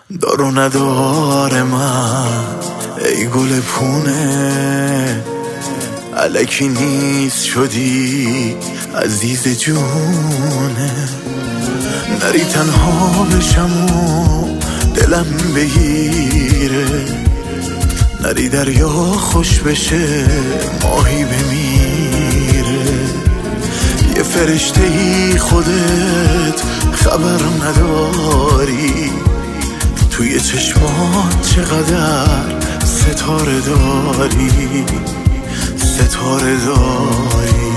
دار و ندار من ای گل پونه، الکی نیست شدی عزیز جونه. نری تنها بشم و دلم بگیره، نری دریا خوش بشه ماهی بمیره. یه فرشته ای خودت خبر نداری، توی چشمات چقدر ستاره داری، ستاره داری.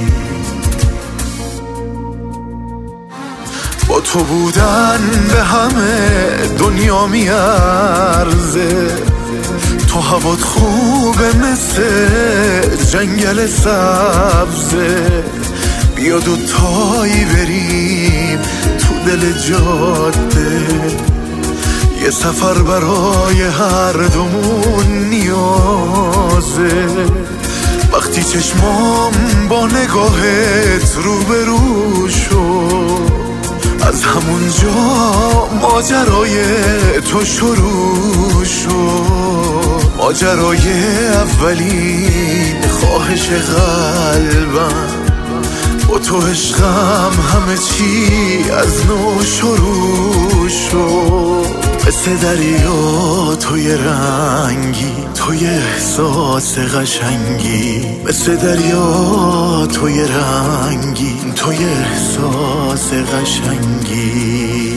با تو بودن به همه دنیا میارزه، تو هوات خوبه مثل جنگل سبزه. بیا دوتایی بریم تو دل جاده، یه سفر برای هر دومون نیازه. وقتی چشمام با نگاهت روبرو شد، از همونجا ماجرای تو شروع شد. ماجرای اولین خواهش قلبم، با تو عشقم همه چی از نو شروع شد. مثل دریا توی رنگی، توی احساس قشنگی. مثل دریا توی رنگی، توی احساس قشنگی.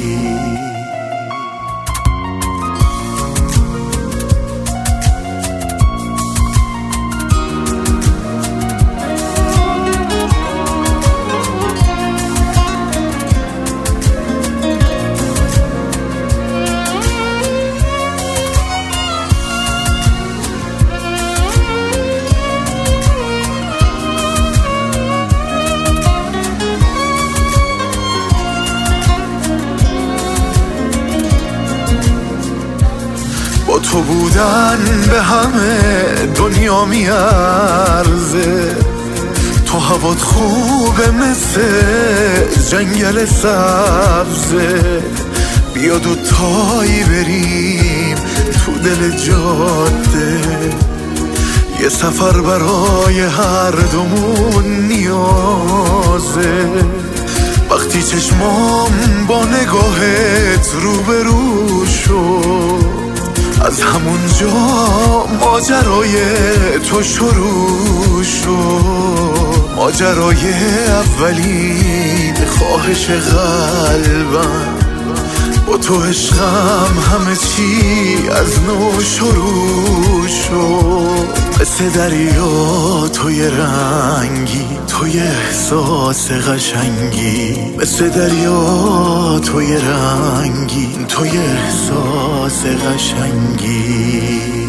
با تو بودن به همه دنیا میارزه، تو هوات خوبه مثل جنگل سبزه. بیا دوتایی بریم تو دل جاده، یه سفر برای هر دومون نیازه. وقتی چشمام با نگاهت روبرو شد، از همونجا ماجرای تو شروع شد. ماجرای اولین خواهش قلبم، با تو عشقم همه چی از نو شروع شد. مثل دریا توی رنگی، توی احساس قشنگی. مثل دریا توی رنگی، توی احساس قشنگی.